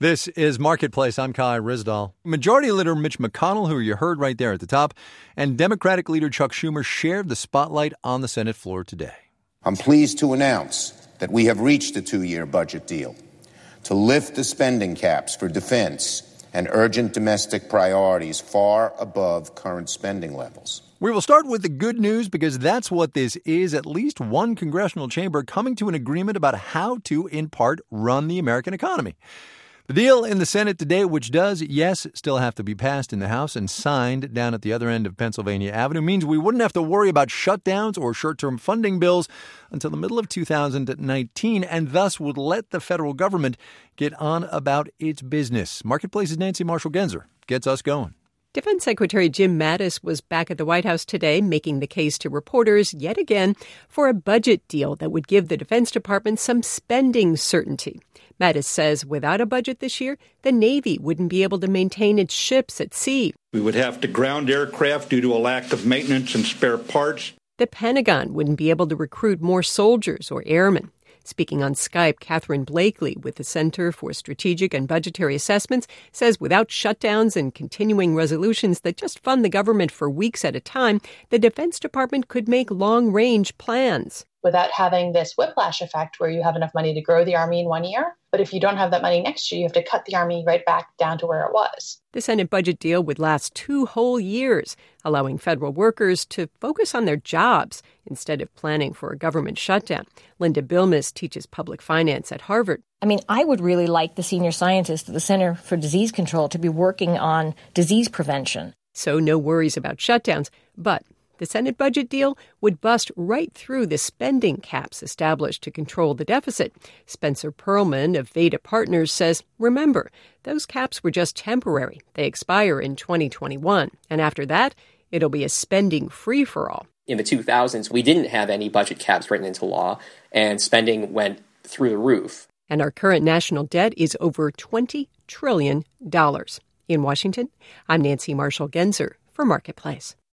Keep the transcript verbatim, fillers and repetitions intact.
This is Marketplace. I'm Kai Ryssdal. Majority Leader Mitch McConnell, who you heard right there at the top, and Democratic Leader Chuck Schumer shared the spotlight on the Senate floor today. I'm pleased to announce that we have reached a two-year budget deal to lift the spending caps for defense and urgent domestic priorities far above current spending levels. We will start with the good news because that's what this is. At least one congressional chamber coming to an agreement about how to, in part, run the American economy. The deal in the Senate today, which does, yes, still have to be passed in the House and signed down at the other end of Pennsylvania Avenue, means we wouldn't have to worry about shutdowns or short-term funding bills until the middle of two thousand nineteen, and thus would let the federal government get on about its business. Marketplace's Nancy Marshall-Genzer gets us going. Defense Secretary Jim Mattis was back at the White House today making the case to reporters yet again for a budget deal that would give the Defense Department some spending certainty. Mattis says without a budget this year, the Navy wouldn't be able to maintain its ships at sea. We would have to ground aircraft due to a lack of maintenance and spare parts. The Pentagon wouldn't be able to recruit more soldiers or airmen. Speaking on Skype, Catherine Blakely with the Center for Strategic and Budgetary Assessments says without shutdowns and continuing resolutions that just fund the government for weeks at a time, the Defense Department could make long-range plans. Without having this whiplash effect where you have enough money to grow the Army in one year, but if you don't have that money next year, you have to cut the Army right back down to where it was. The Senate budget deal would last two whole years, allowing federal workers to focus on their jobs instead of planning for a government shutdown. Linda Bilmes teaches public finance at Harvard. I mean, I would really like the senior scientists at the Center for Disease Control to be working on disease prevention. So no worries about shutdowns, but the Senate budget deal would bust right through the spending caps established to control the deficit. Spencer Pearlman of Veda Partners says, remember, those caps were just temporary. They expire in twenty twenty-one. And after that, it'll be a spending free-for-all. In the two thousands, we didn't have any budget caps written into law, and spending went through the roof. And our current national debt is over twenty trillion dollars. In Washington, I'm Nancy Marshall-Genzer for Marketplace.